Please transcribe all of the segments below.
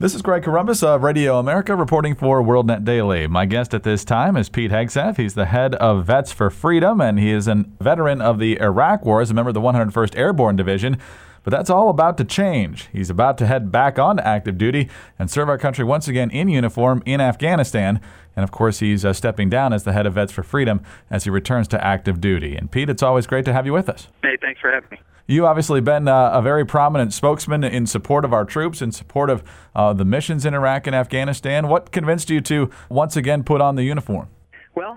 This is Greg Corombos of Radio America reporting for WorldNet Daily. My guest at this time is Pete Hegseth. He's the head of Vets for Freedom, and he is a veteran of the Iraq War as a member of the 101st Airborne Division. But that's all about to change. He's about to head back on to active duty and serve our country once again in uniform in Afghanistan. And, of course, he's stepping down as the head of Vets for Freedom as he returns to active duty. And, Pete, it's always great to have you with us. Hey, thanks for having me. You obviously been a very prominent spokesman in support of our troops, in support of the missions in Iraq and Afghanistan. What convinced you to once again put on the uniform? Well,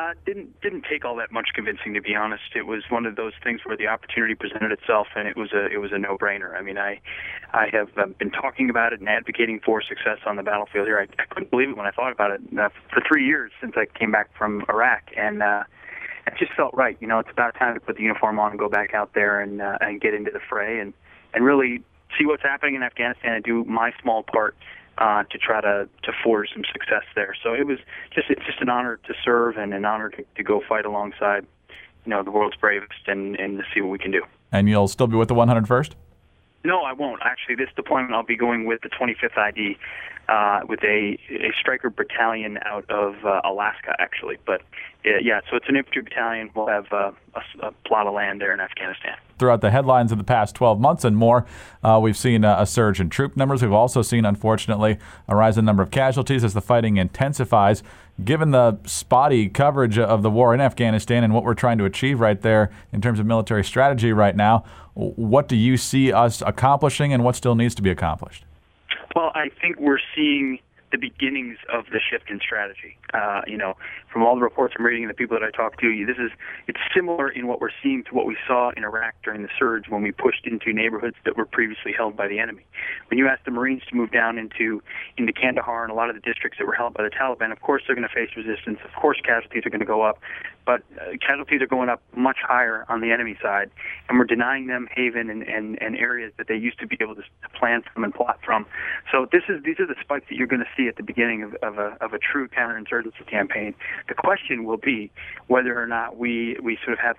didn't take all that much convincing, to be honest. It was one of those things where the opportunity presented itself, and it was a no-brainer. I mean, I have been talking about it and advocating for success on the battlefield here. I couldn't believe it when I thought about it for 3 years since I came back from Iraq, and it just felt right. You know, it's about time to put the uniform on and go back out there and get into the fray and really see what's happening in Afghanistan and do my small part to try to forge some success there. So it's just an honor to serve and an honor to go fight alongside, the world's bravest and to see what we can do. And you'll still be with the 101st? No, I won't. Actually, this deployment I'll be going with the 25th ID with a Stryker battalion out of Alaska, actually. But yeah, so it's an infantry battalion. We'll have a plot of land there in Afghanistan. Throughout the headlines of the past 12 months and more, we've seen a surge in troop numbers. We've also seen, unfortunately, a rise in number of casualties as the fighting intensifies. Given the spotty coverage of the war in Afghanistan and what we're trying to achieve right there in terms of military strategy right now, what do you see us accomplishing and what still needs to be accomplished? Well, I think we're seeing the beginnings of the shift in strategy. From all the reports I'm reading and the people that I talk to, it's similar in what we're seeing to what we saw in Iraq during the surge when we pushed into neighborhoods that were previously held by the enemy. When you ask the Marines to move down into Kandahar and a lot of the districts that were held by the Taliban, of course they're going to face resistance. Of course casualties are going to go up, but casualties are going up much higher on the enemy side, and we're denying them haven and areas that they used to be able to plan from and plot from. So these are the spikes that you're going to see at the beginning of a true counterinsurgency campaign. The question will be whether or not we sort of have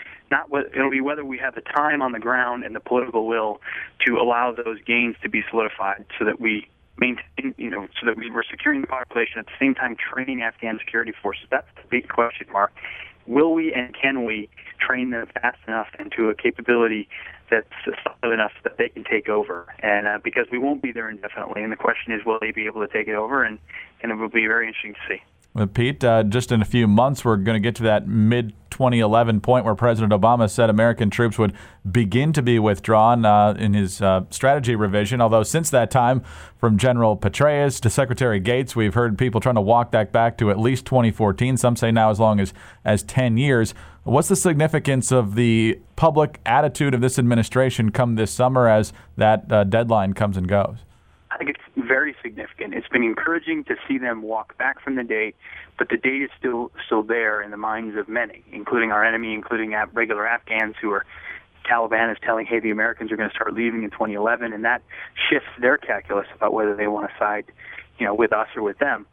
it'll be whether we have the time on the ground and the political will to allow those gains to be solidified so that we maintain, so that we're securing the population at the same time training Afghan security forces. That's the big question mark. Will we and can we train them fast enough into a capability that's solid enough that they can take over? And because we won't be there indefinitely, and the question is, will they be able to take it over? And it will be very interesting to see. Well, Pete, just in a few months, we're going to get to that mid-2011 point where President Obama said American troops would begin to be withdrawn in his strategy revision. Although since that time, from General Petraeus to Secretary Gates, we've heard people trying to walk that back to at least 2014. Some say now as long as 10 years. What's the significance of the public attitude of this administration come this summer as that deadline comes and goes? I think it's very significant. It's been encouraging to see them walk back from the date, but the date is still there in the minds of many, including our enemy, including regular Afghans who are Taliban is telling, hey, the Americans are going to start leaving in 2011, and that shifts their calculus about whether they want to side, with us or with them.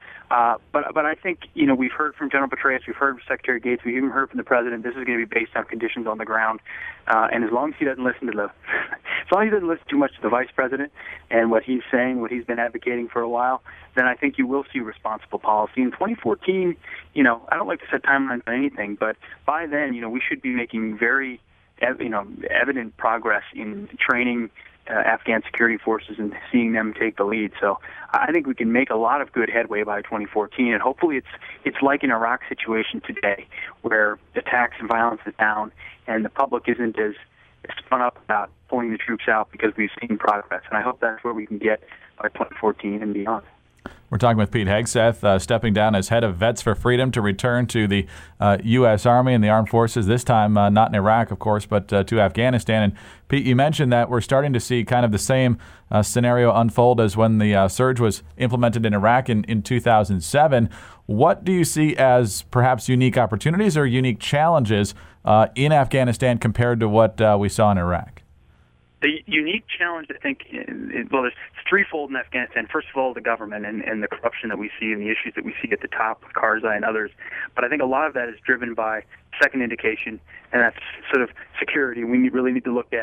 But I think, we've heard from General Petraeus, we've heard from Secretary Gates, we've even heard from the President. This is going to be based on conditions on the ground, and as long as he doesn't listen too much to the Vice President and what he's saying, what he's been advocating for a while, then I think you will see responsible policy. In 2014, I don't like to set timelines on anything, but by then, we should be making very, evident progress in training Afghan security forces and seeing them take the lead. So I think we can make a lot of good headway by 2014, and hopefully it's like an Iraq situation today, where attacks and violence is down, and the public isn't as spun up about pulling the troops out because we've seen progress. And I hope that's where we can get by 2014 and beyond. We're talking with Pete Hegseth, stepping down as head of Vets for Freedom to return to the U.S. Army and the Armed Forces, this time not in Iraq, of course, but to Afghanistan. And Pete, you mentioned that we're starting to see kind of the same scenario unfold as when the surge was implemented in Iraq in 2007. What do you see as perhaps unique opportunities or unique challenges in Afghanistan compared to what we saw in Iraq? The unique challenge, I think, there's threefold in Afghanistan. First of all, the government and the corruption that we see and the issues that we see at the top with Karzai and others. But I think a lot of that is driven by second indication, and that's sort of security. We really need to look at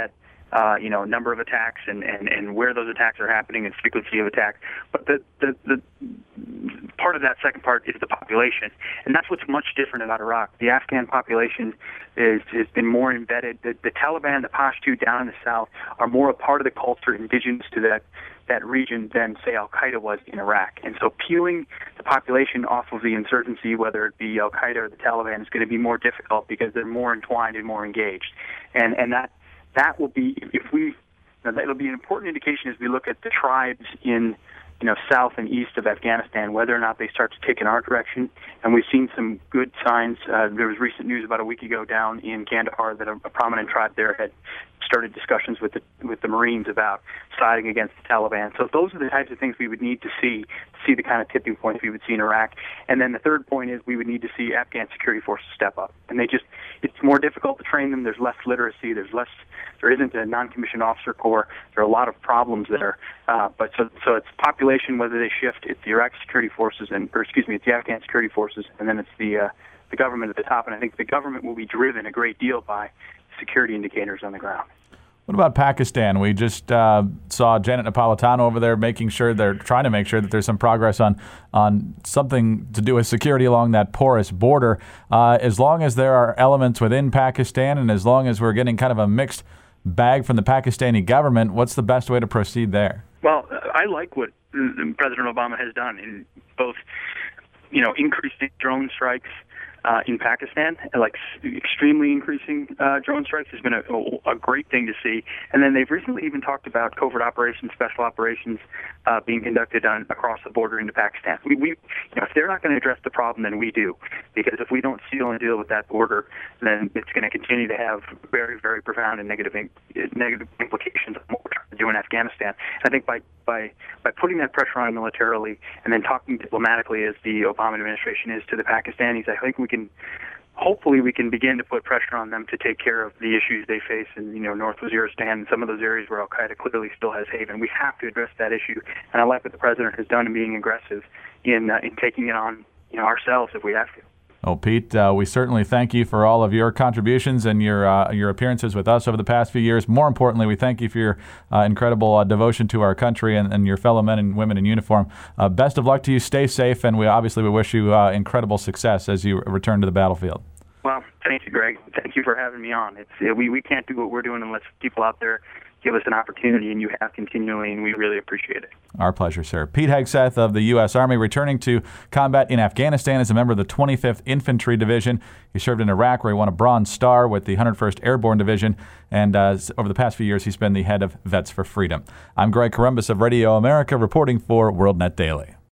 number of attacks and where those attacks are happening and frequency of attack. But the part of that second part is the population, and that's what's much different about Iraq. The Afghan population has been more embedded. The Taliban, the Pashtun down in the south, are more a part of the culture indigenous to that region than, say, Al-Qaeda was in Iraq. And so peeling the population off of the insurgency, whether it be Al-Qaeda or the Taliban, is going to be more difficult because they're more entwined and more engaged. And that will be, that'll be an important indication as we look at the tribes in south and east of Afghanistan, whether or not they start to take in our direction. And we've seen some good signs. There was recent news about a week ago down in Kandahar that a prominent tribe there had started discussions with the Marines about siding against the Taliban. So those are the types of things we would need to see the kind of tipping points we would see in Iraq. And then the third point is we would need to see Afghan security forces step up. And it's more difficult to train them. There's less literacy. There isn't a non-commissioned officer corps. There are a lot of problems there. But so it's population, whether they shift. It's the Iraqi security forces, it's the Afghan security forces, and then it's the government at the top. And I think the government will be driven a great deal by security indicators on the ground. What about Pakistan? We just saw Janet Napolitano over there trying to make sure that there's some progress on something to do with security along that porous border. As long as there are elements within Pakistan and as long as we're getting kind of a mixed bag from the Pakistani government, what's the best way to proceed there? Well, I like what President Obama has done in both, increasing drone strikes in Pakistan, like extremely increasing drone strikes has been a great thing to see. And then they've recently even talked about covert operations, special operations being conducted across the border into Pakistan. If they're not going to address the problem, then we do. Because if we don't seal and deal with that border, then it's going to continue to have very, very profound and negative implications of what we're trying to do in Afghanistan. And I think by putting that pressure on militarily and then talking diplomatically, as the Obama administration is to the Pakistanis, I think hopefully we can begin to put pressure on them to take care of the issues they face in North Waziristan and some of those areas where Al-Qaeda clearly still has haven. We have to address that issue, and I like what the president has done in being aggressive in taking it on ourselves if we have to. Oh, Pete, we certainly thank you for all of your contributions and your appearances with us over the past few years. More importantly, we thank you for your incredible devotion to our country and your fellow men and women in uniform. Best of luck to you. Stay safe, and we wish you incredible success as you return to the battlefield. Well, thank you, Greg. Thank you for having me on. We can't do what we're doing unless people out there give us an opportunity, and you have continually, and we really appreciate it. Our pleasure, sir. Pete Hegseth of the U.S. Army, returning to combat in Afghanistan as a member of the 25th Infantry Division. He served in Iraq, where he won a Bronze Star with the 101st Airborne Division, and over the past few years, he's been the head of Vets for Freedom. I'm Greg Corombos of Radio America, reporting for WorldNet Daily.